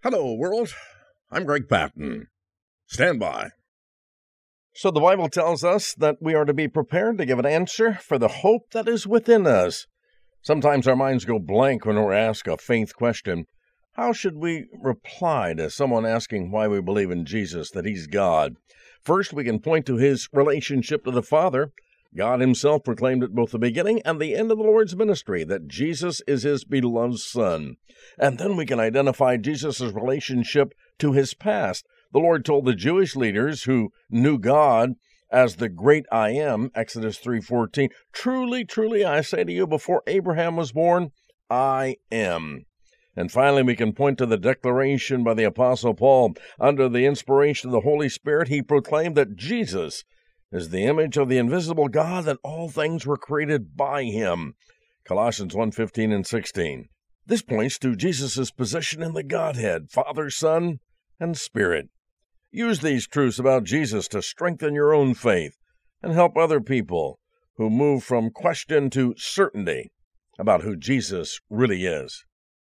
Hello, world. I'm Greg Patton. Stand by. So the Bible tells us that we are to be prepared to give an answer for the hope that is within us. Sometimes our minds go blank when we're asked a faith question. How should we reply to someone asking why we believe in Jesus, that he's God? First, we can point to his relationship to the Father. God himself proclaimed at both the beginning and the end of the Lord's ministry that Jesus is his beloved Son. And then we can identify Jesus' relationship to his past. The Lord told the Jewish leaders who knew God as the great I Am, Exodus 3:14, "Truly, truly, I say to you, before Abraham was born, I am." And finally, we can point to the declaration by the Apostle Paul. Under the inspiration of the Holy Spirit, he proclaimed that Jesus is the image of the invisible God, and all things were created by him. Colossians 1:15 and 16. This points to Jesus' position in the Godhead, Father, Son, and Spirit. Use these truths about Jesus to strengthen your own faith and help other people who move from question to certainty about who Jesus really is.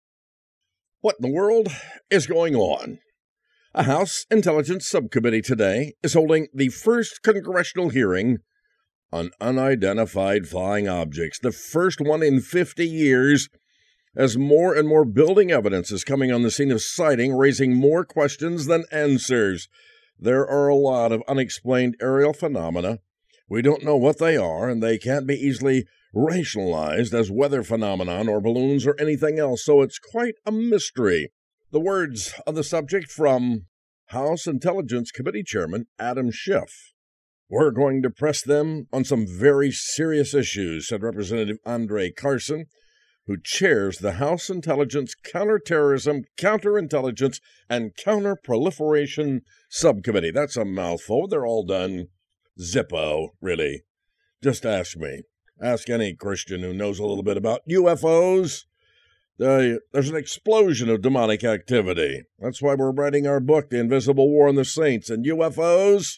What in the world is going on? A House Intelligence Subcommittee today is holding the first congressional hearing on unidentified flying objects, the first one in 50 years, as more and more building evidence is coming on the scene of sighting, raising more questions than answers. There are a lot of unexplained aerial phenomena. We don't know what they are, and they can't be easily rationalized as weather phenomenon or balloons or anything else, so it's quite a mystery. The words of the subject from House Intelligence Committee Chairman Adam Schiff. "We're going to press them on some very serious issues," said Representative Andre Carson, who chairs the House Intelligence, Counterterrorism, Counterintelligence, and Counterproliferation Subcommittee. That's a mouthful. They're all done Zippo, really. Just ask me. Ask any Christian who knows a little bit about UFOs. There's an explosion of demonic activity. That's why we're writing our book, The Invisible War on the Saints. And UFOs?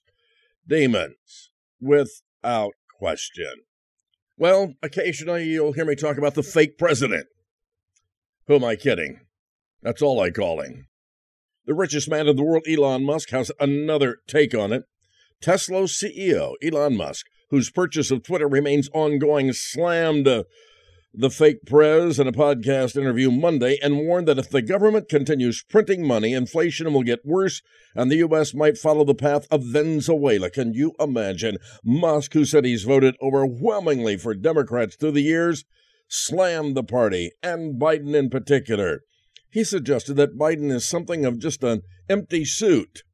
Demons. Without question. Well, occasionally you'll hear me talk about the fake president. Who am I kidding? That's all I call him. The richest man in the world, Elon Musk, has another take on it. Tesla's CEO, Elon Musk, whose purchase of Twitter remains ongoing, slammed the fake prez in a podcast interview Monday and warned that if the government continues printing money, inflation will get worse and the U.S. might follow the path of Venezuela. Can you imagine? Musk, who said he's voted overwhelmingly for Democrats through the years, slammed the party, and Biden in particular. He suggested that Biden is something of just an empty suit.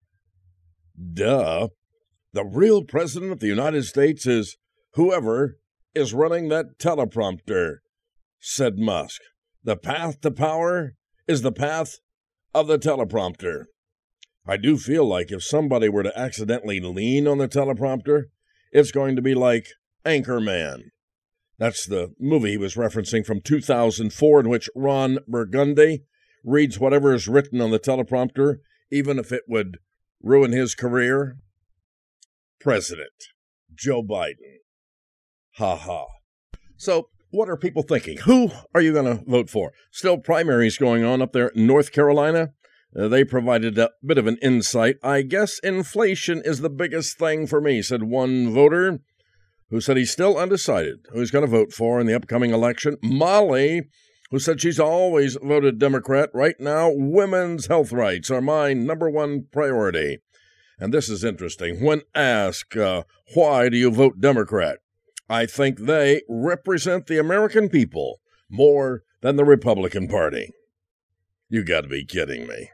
Duh. The real president of the United States is whoever is running that teleprompter, said Musk. The path to power is the path of the teleprompter. I do feel like if somebody were to accidentally lean on the teleprompter, it's going to be like Anchorman. That's the movie he was referencing from 2004, in which Ron Burgundy reads whatever is written on the teleprompter, even if it would ruin his career. President Joe Biden. Ha ha. So, what are people thinking? Who are you going to vote for? Still primaries going on up there in North Carolina. They provided a bit of an insight. "I guess inflation is the biggest thing for me," said one voter, who said he's still undecided who he's going to vote for in the upcoming election. Molly, who said she's always voted Democrat. "Right now, women's health rights are my number one priority." And this is interesting. When asked, why do you vote Democrat? "I think they represent the American people more than the Republican Party." You got to be kidding me.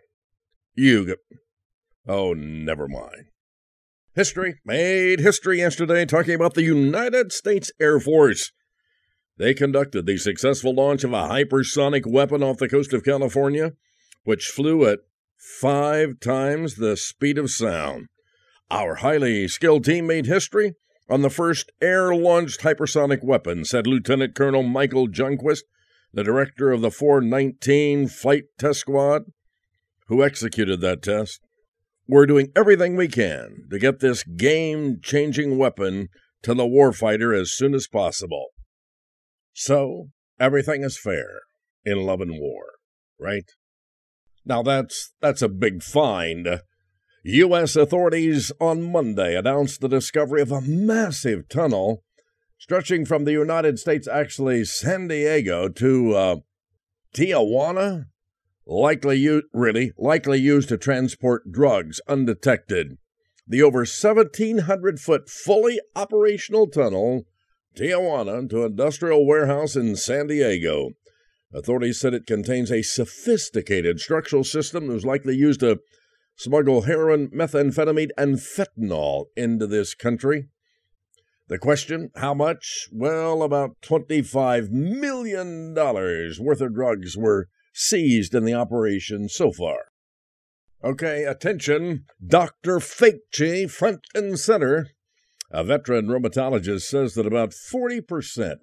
Oh, never mind. History made history yesterday talking about the United States Air Force. They conducted the successful launch of a hypersonic weapon off the coast of California, which flew at 5 times the speed of sound. Our highly skilled team made history on the first air-launched hypersonic weapon, said Lieutenant Colonel Michael Junquist, the director of the 419 Flight Test Squad, who executed that test. "We're doing everything we can to get this game-changing weapon to the warfighter as soon as possible." So, everything is fair in love and war, right? Now that's a big find. U.S. authorities on Monday announced the discovery of a massive tunnel stretching from the United States, actually San Diego, to Tijuana, likely used to transport drugs undetected. The over 1,700-foot fully operational tunnel, Tijuana to Industrial Warehouse in San Diego. Authorities said it contains a sophisticated structural system that was likely used to smuggle heroin, methamphetamine, and fentanyl into this country. The question, how much? Well, about $25 million worth of drugs were seized in the operation so far. Okay, attention, Dr. Fakchi, front and center. A veteran rheumatologist says that about 40%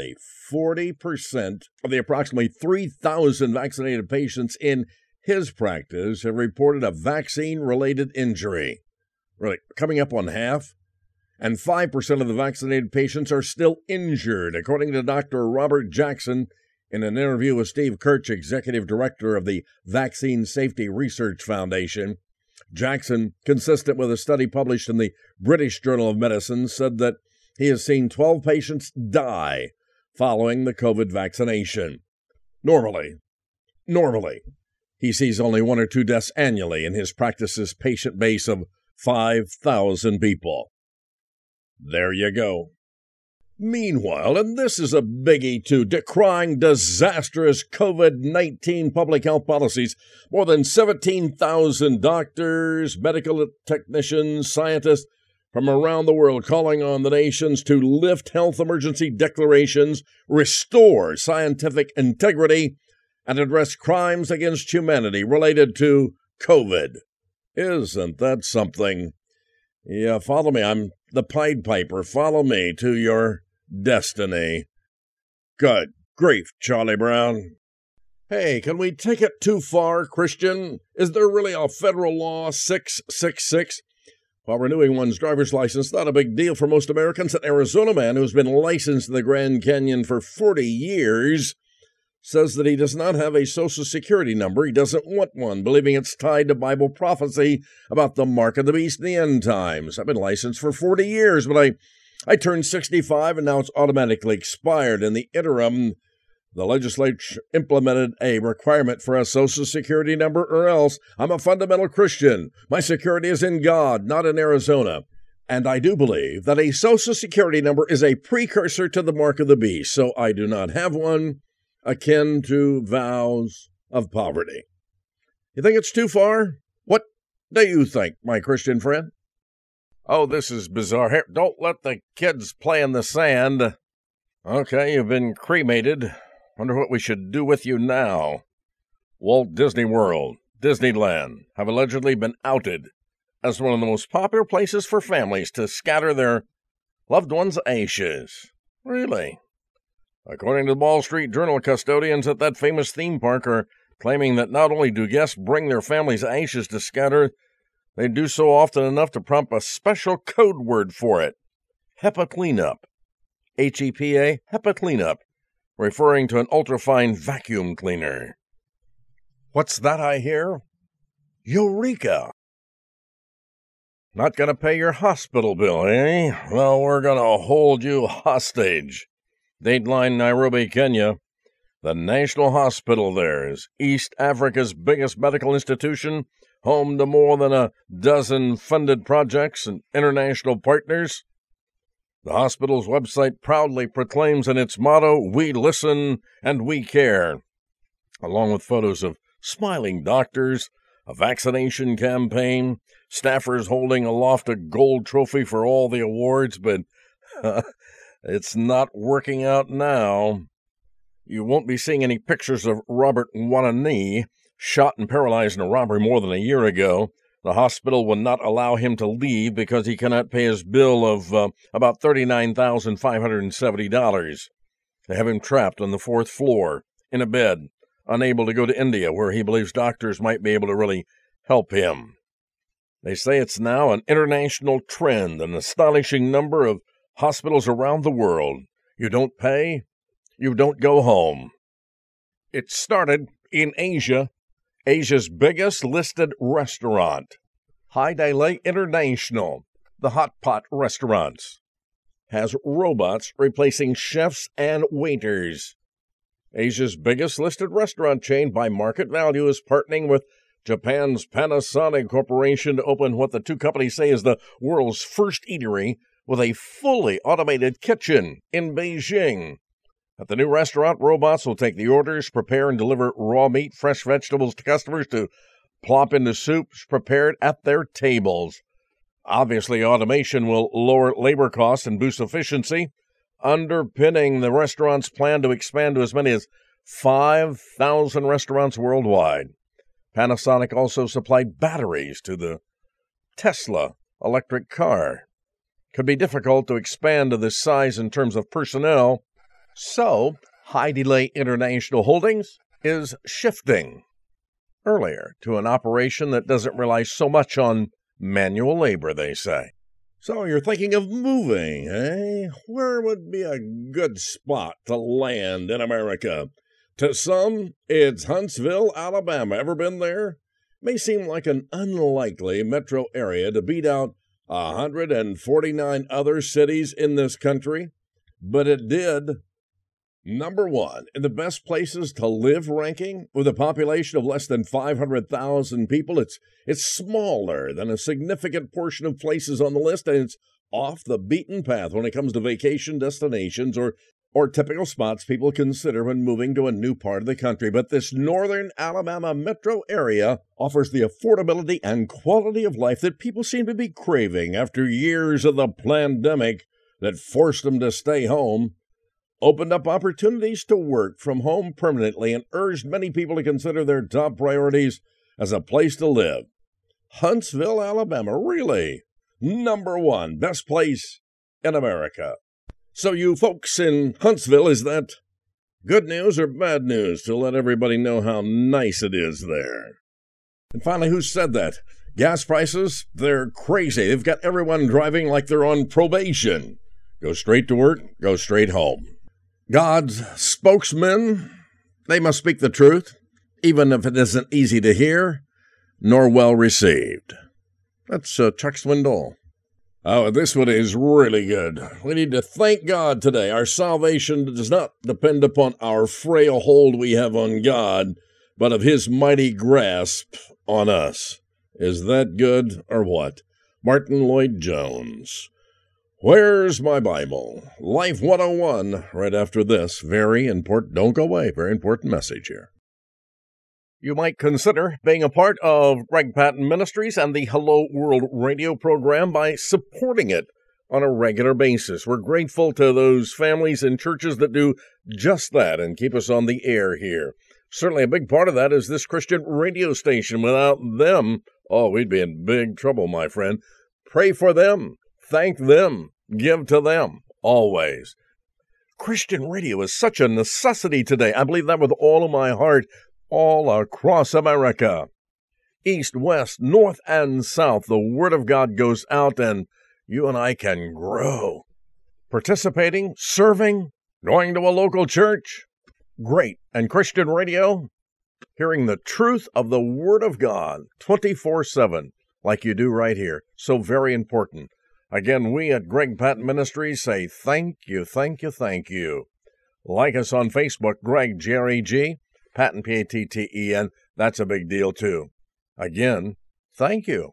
of the approximately 3,000 vaccinated patients in his practice have reported a vaccine-related injury. Really, coming up on half. And 5% of the vaccinated patients are still injured, according to Dr. Robert Jackson in an interview with Steve Kirch, executive director of the Vaccine Safety Research Foundation. Jackson, consistent with a study published in the British Journal of Medicine, said that he has seen 12 patients die following the COVID vaccination. Normally, he sees only 1 or 2 deaths annually in his practice's patient base of 5,000 people. There you go. Meanwhile, and this is a biggie too, decrying disastrous COVID-19 public health policies, more than 17,000 doctors, medical technicians, scientists from around the world calling on the nations to lift health emergency declarations, restore scientific integrity, and address crimes against humanity related to COVID. Isn't that something? Yeah, follow me. I'm the Pied Piper. Follow me to your destiny. Good grief, Charlie Brown. Hey, can we take it too far, Christian? Is there really a federal law 666? While renewing one's driver's license, not a big deal for most Americans. An Arizona man who's been licensed in the Grand Canyon for 40 years says that he does not have a Social Security number. He doesn't want one, believing it's tied to Bible prophecy about the mark of the beast in the end times. I've been licensed for 40 years, but I turned 65 and now it's automatically expired. In the interim, the legislature implemented a requirement for a Social Security number, or else I'm a fundamental Christian. My security is in God, not in Arizona. And I do believe that a Social Security number is a precursor to the mark of the beast, so I do not have one, akin to vows of poverty. You think it's too far? What do you think, my Christian friend? Oh, this is bizarre. Here, don't let the kids play in the sand. Okay, you've been cremated. Wonder what we should do with you now. Walt Disney World, Disneyland, have allegedly been outed as one of the most popular places for families to scatter their loved ones' ashes. Really? According to the Wall Street Journal, custodians at that famous theme park are claiming that not only do guests bring their family's ashes to scatter, they do so often enough to prompt a special code word for it, HEPA cleanup. HEPA, HEPA cleanup, referring to an ultrafine vacuum cleaner. What's that I hear? Eureka! Not gonna pay your hospital bill, eh? Well, we're gonna hold you hostage. Dateline, Nairobi, Kenya. The National Hospital there is East Africa's biggest medical institution, home to more than a dozen funded projects and international partners. The hospital's website proudly proclaims in its motto, "We listen and we care," along with photos of smiling doctors, a vaccination campaign, staffers holding aloft a gold trophy for all the awards, but it's not working out now. You won't be seeing any pictures of Robert Wanani, shot and paralyzed in a robbery more than a year ago. The hospital will not allow him to leave because he cannot pay his bill of about $39,570. They have him trapped on the 4th floor, in a bed, unable to go to India, where he believes doctors might be able to really help him. They say it's now an international trend, an astonishing number of hospitals around the world. You don't pay, you don't go home. It started in Asia, Asia's biggest listed restaurant. Haidilei International, the hot pot restaurants, has robots replacing chefs and waiters. Asia's biggest listed restaurant chain by market value is partnering with Japan's Panasonic Corporation to open what the two companies say is the world's first eatery with a fully automated kitchen in Beijing. At the new restaurant, robots will take the orders, prepare and deliver raw meat, fresh vegetables to customers to plop into soups prepared at their tables. Obviously, automation will lower labor costs and boost efficiency, underpinning the restaurant's plan to expand to as many as 5,000 restaurants worldwide. Panasonic also supplied batteries to the Tesla electric car. Could be difficult to expand to this size in terms of personnel, so Haidilei International Holdings is shifting earlier to an operation that doesn't rely so much on manual labor, they say. So you're thinking of moving, eh? Where would be a good spot to land in America? To some, it's Huntsville, Alabama. Ever been there? May seem like an unlikely metro area to beat out 149 other cities in this country, but it did. Number one in the best places to live ranking, with a population of less than 500,000 people. It's smaller than a significant portion of places on the list, and it's off the beaten path when it comes to vacation destinations or typical spots people consider when moving to a new part of the country. But this northern Alabama metro area offers the affordability and quality of life that people seem to be craving after years of the pandemic that forced them to stay home, opened up opportunities to work from home permanently, and urged many people to consider their top priorities as a place to live. Huntsville, Alabama, really? Number one, best place in America. So you folks in Huntsville, is that good news or bad news to let everybody know how nice it is there? And finally, who said that? Gas prices, they're crazy. They've got everyone driving like they're on probation. Go straight to work, go straight home. God's spokesmen, they must speak the truth, even if it isn't easy to hear, nor well received. That's Chuck Swindoll. Oh, this one is really good. We need to thank God today. Our salvation does not depend upon our frail hold we have on God, but of His mighty grasp on us. Is that good or what? Martin Lloyd-Jones. Where's my Bible? Life 101, right after this. Very important. Don't go away. Very important message here. You might consider being a part of Greg Patton Ministries and the Hello World radio program by supporting it on a regular basis. We're grateful to those families and churches that do just that and keep us on the air here. Certainly a big part of that is this Christian radio station. Without them, we'd be in big trouble, my friend. Pray for them. Thank them. Give to them. Always. Christian radio is such a necessity today. I believe that with all of my heart. All across America, east, west, north, and south, the Word of God goes out, and you and I can grow. Participating, serving, going to a local church, great. And Christian radio, hearing the truth of the Word of God 24/7, like you do right here. So very important. Again, we at Greg Patton Ministries say thank you, thank you, thank you. Like us on Facebook, Greg, G-R-E-G. Patton, P-A-T-T-E-N, that's a big deal, too. Again, thank you.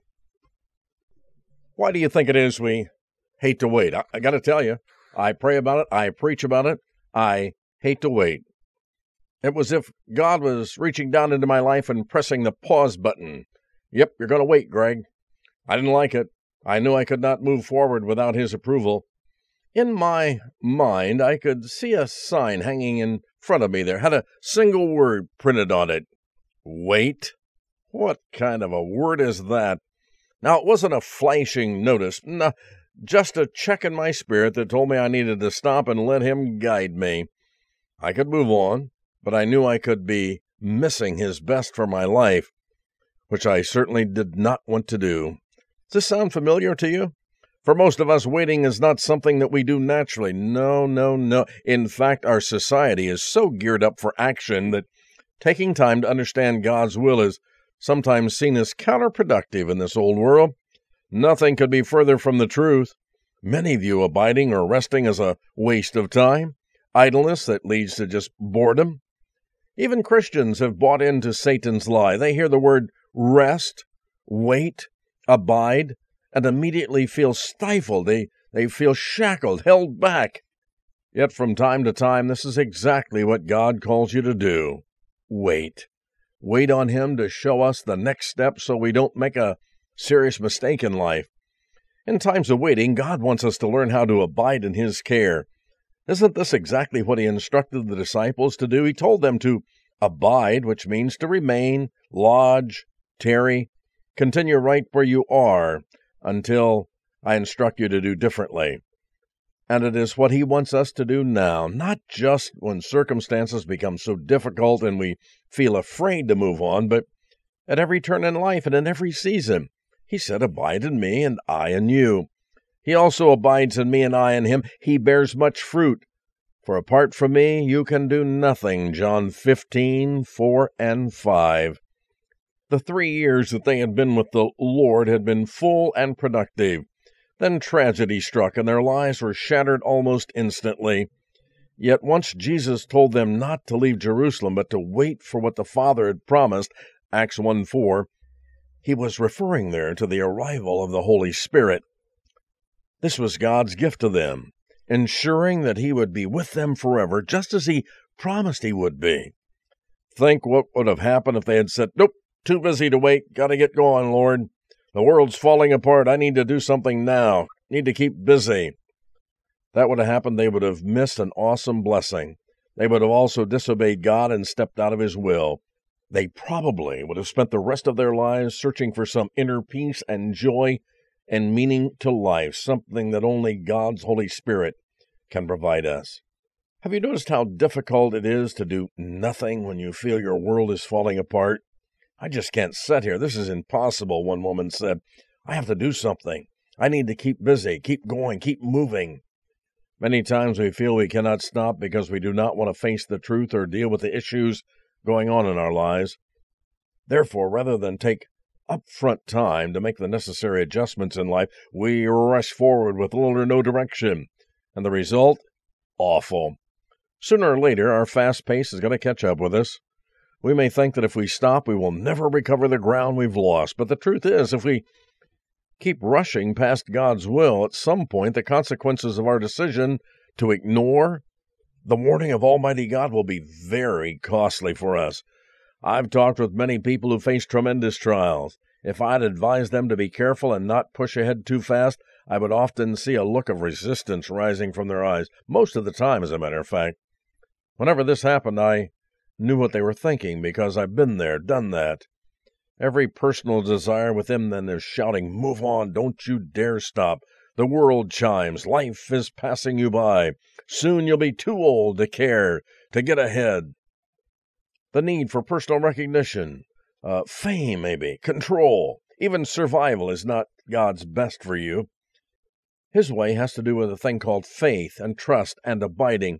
Why do you think it is we hate to wait? I got to tell you, I pray about it, I preach about it, I hate to wait. It was as if God was reaching down into my life and pressing the pause button. Yep, you're going to wait, Greg. I didn't like it. I knew I could not move forward without His approval. In my mind, I could see a sign hanging in front of me there, had a single word printed on it. Wait? What kind of a word is that? Now, it wasn't a flashing notice, no, just a check in my spirit that told me I needed to stop and let Him guide me. I could move on, but I knew I could be missing His best for my life, which I certainly did not want to do. Does this sound familiar to you? For most of us, waiting is not something that we do naturally. No. In fact, our society is so geared up for action that Taking time to understand God's will is sometimes seen as counterproductive in this old world. Nothing could be further from the truth. Many view abiding or resting as a waste of time, idleness that leads to just boredom. Even Christians have bought into Satan's lie. They hear the word rest, wait, abide, and immediately feel stifled. They feel shackled, held back. Yet from time to time, this is exactly what God calls you to do. Wait. Wait on Him to show us the next step so we don't make a serious mistake in life. In times of waiting, God wants us to learn how to abide in His care. Isn't this exactly what He instructed the disciples to do? He told them to abide, which means to remain, lodge, tarry, continue right where you are until I instruct you to do differently. And it is what He wants us to do now, not just when circumstances become so difficult and we feel afraid to move on, but at every turn in life and in every season. He said, abide in me and I in you. He also abides in me and I in Him. He bears much fruit. For apart from me, you can do nothing. John 15:4-5. The 3 years that they had been with the Lord had been full and productive. Then tragedy struck, and their lives were shattered almost instantly. Yet once Jesus told them not to leave Jerusalem, but to wait for what the Father had promised, Acts 1:4, He was referring there to the arrival of the Holy Spirit. This was God's gift to them, ensuring that He would be with them forever, just as He promised He would be. Think what would have happened if they had said, nope, too busy to wait, gotta get going, Lord. The world's falling apart, I need to do something now, need to keep busy. That would have happened, they would have missed an awesome blessing. They would have also disobeyed God and stepped out of His will. They probably would have spent the rest of their lives searching for some inner peace and joy and meaning to life, something that only God's Holy Spirit can provide us. Have you noticed how difficult it is to do nothing when you feel your world is falling apart? I just can't sit here. This is impossible, one woman said. I have to do something. I need to keep busy, keep going, keep moving. Many times we feel we cannot stop because we do not want to face the truth or deal with the issues going on in our lives. Therefore, rather than take upfront time to make the necessary adjustments in life, we rush forward with little or no direction. And the result? Awful. Sooner or later, our fast pace is going to catch up with us. We may think that if we stop, we will never recover the ground we've lost. But the truth is, if we keep rushing past God's will, at some point, the consequences of our decision to ignore the warning of Almighty God will be very costly for us. I've talked with many people who face tremendous trials. If I'd advise them to be careful and not push ahead too fast, I would often see a look of resistance rising from their eyes, most of the time, as a matter of fact. Whenever this happened, I knew what they were thinking, because I've been there, done that. Every personal desire within them is shouting, move on, don't you dare stop. The world chimes, life is passing you by. Soon you'll be too old to care, to get ahead. The need for personal recognition, fame maybe, control, even survival is not God's best for you. His way has to do with a thing called faith and trust and abiding.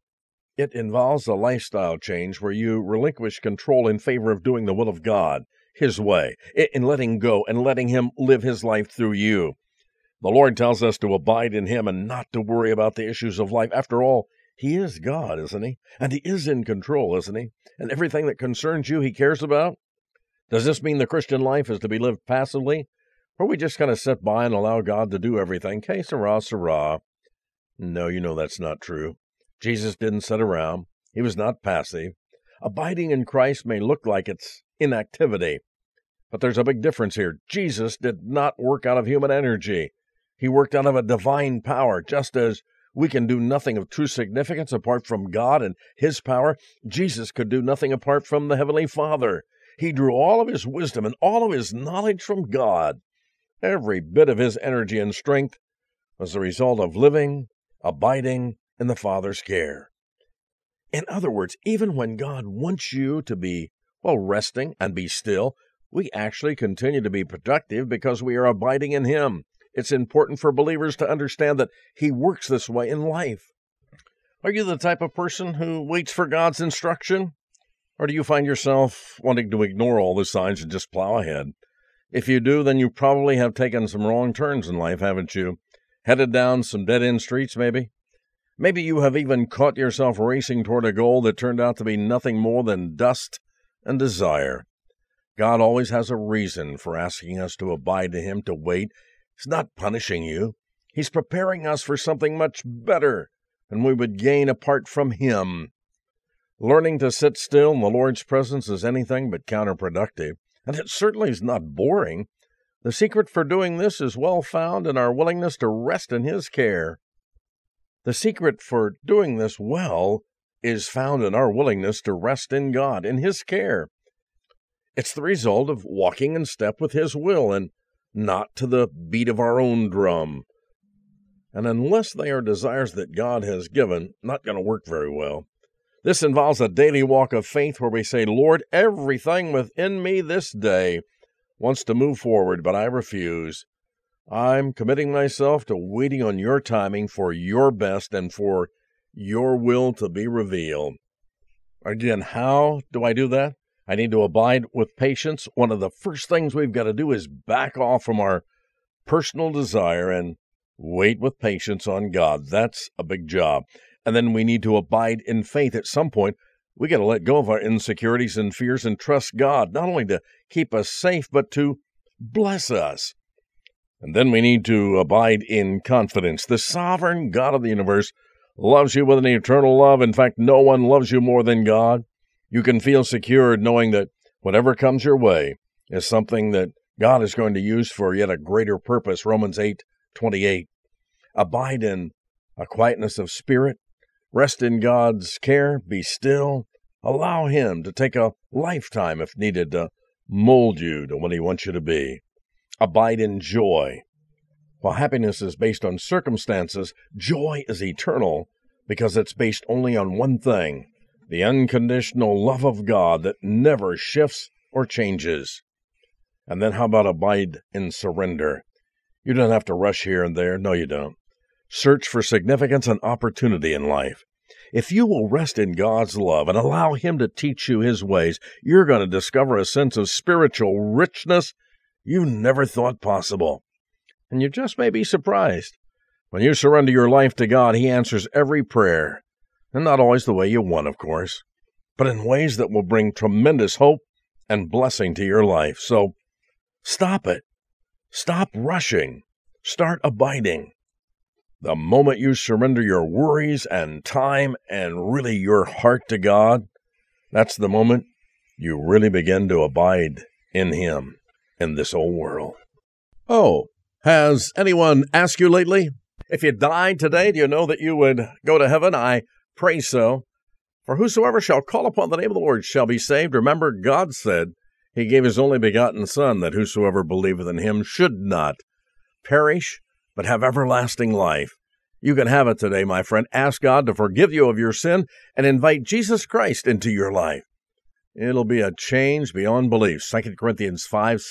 It involves a lifestyle change where you relinquish control in favor of doing the will of God, His way, in letting go and letting Him live His life through you. The Lord tells us to abide in Him and not to worry about the issues of life. After all, He is God, isn't He? And He is in control, isn't He? And everything that concerns you, He cares about? Does this mean the Christian life is to be lived passively? Or we just kind of sit by and allow God to do everything? Que sera, sera. No, you know that's not true. Jesus didn't sit around. He was not passive. Abiding in Christ may look like it's inactivity, but there's a big difference here. Jesus did not work out of human energy. He worked out of a divine power. Just as we can do nothing of true significance apart from God and His power, Jesus could do nothing apart from the Heavenly Father. He drew all of His wisdom and all of His knowledge from God. Every bit of His energy and strength was the result of living, abiding in the Father's care. In other words, even when God wants you to be, resting and be still, we actually continue to be productive because we are abiding in Him. It's important for believers to understand that He works this way in life. Are you the type of person who waits for God's instruction? Or do you find yourself wanting to ignore all the signs and just plow ahead? If you do, then you probably have taken some wrong turns in life, haven't you? Headed down some dead-end streets, maybe? Maybe you have even caught yourself racing toward a goal that turned out to be nothing more than dust and desire. God always has a reason for asking us to abide to Him, to wait. He's not punishing you. He's preparing us for something much better than we would gain apart from Him. Learning to sit still in the Lord's presence is anything but counterproductive, and it certainly is not boring. The secret for doing this is well found in our willingness to rest in His care. The secret for doing this well is found in our willingness to rest in God, in His care. It's the result of walking in step with His will and not to the beat of our own drum. And unless they are desires that God has given, not going to work very well. This involves a daily walk of faith where we say, Lord, everything within me this day wants to move forward, but I refuse. I'm committing myself to waiting on your timing for your best and for your will to be revealed. Again, how do I do that? I need to abide with patience. One of the first things we've got to do is back off from our personal desire and wait with patience on God. That's a big job. And then we need to abide in faith. At some point, we got to let go of our insecurities and fears and trust God, not only to keep us safe, but to bless us. And then we need to abide in confidence. The sovereign God of the universe loves you with an eternal love. In fact, no one loves you more than God. You can feel secure knowing that whatever comes your way is something that God is going to use for yet a greater purpose. Romans 8:28. Abide in a quietness of spirit. Rest in God's care. Be still. Allow Him to take a lifetime, if needed, to mold you to what He wants you to be. Abide in joy. While happiness is based on circumstances, joy is eternal because it's based only on one thing, the unconditional love of God that never shifts or changes. And then how about abide in surrender? You don't have to rush here and there. No, you don't. Search for significance and opportunity in life. If you will rest in God's love and allow Him to teach you His ways, you're going to discover a sense of spiritual richness you never thought possible. And you just may be surprised. When you surrender your life to God, He answers every prayer. And not always the way you want, of course, but in ways that will bring tremendous hope and blessing to your life. So stop it. Stop rushing. Start abiding. The moment you surrender your worries and time and really your heart to God, that's the moment you really begin to abide in Him in this old world. Oh, has anyone asked you lately? If you died today, do you know that you would go to heaven? I pray so. For whosoever shall call upon the name of the Lord shall be saved. Remember, God said He gave His only begotten Son, that whosoever believeth in Him should not perish, but have everlasting life. You can have it today, my friend. Ask God to forgive you of your sin and invite Jesus Christ into your life. It'll be a change beyond belief. 2 Corinthians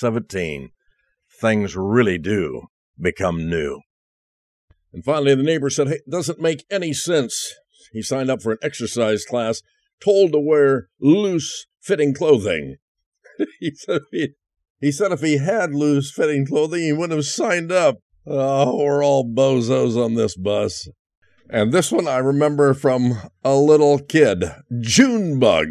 5:17. Things really do become new. And finally, the neighbor said, hey, it doesn't make any sense. He signed up for an exercise class, told to wear loose-fitting clothing. He said if he had loose-fitting clothing, he wouldn't have signed up. Oh, we're all bozos on this bus. And this one I remember from a little kid, Junebug,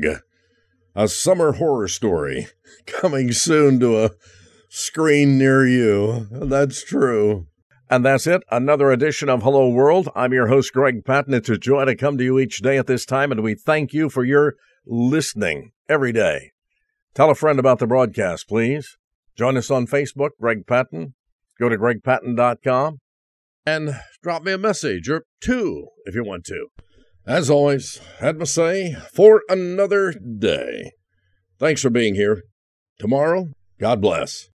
a summer horror story coming soon to a screen near you. That's true. And that's it, another edition of Hello World. I'm your host, Greg Patton. It's a joy to come to you each day at this time, and we thank you for your listening every day. Tell a friend about the broadcast, please. Join us on Facebook, Greg Patton. Go to gregpatton.com and drop me a message or two if you want to. As always, had my say for another day. Thanks for being here. Tomorrow, God bless.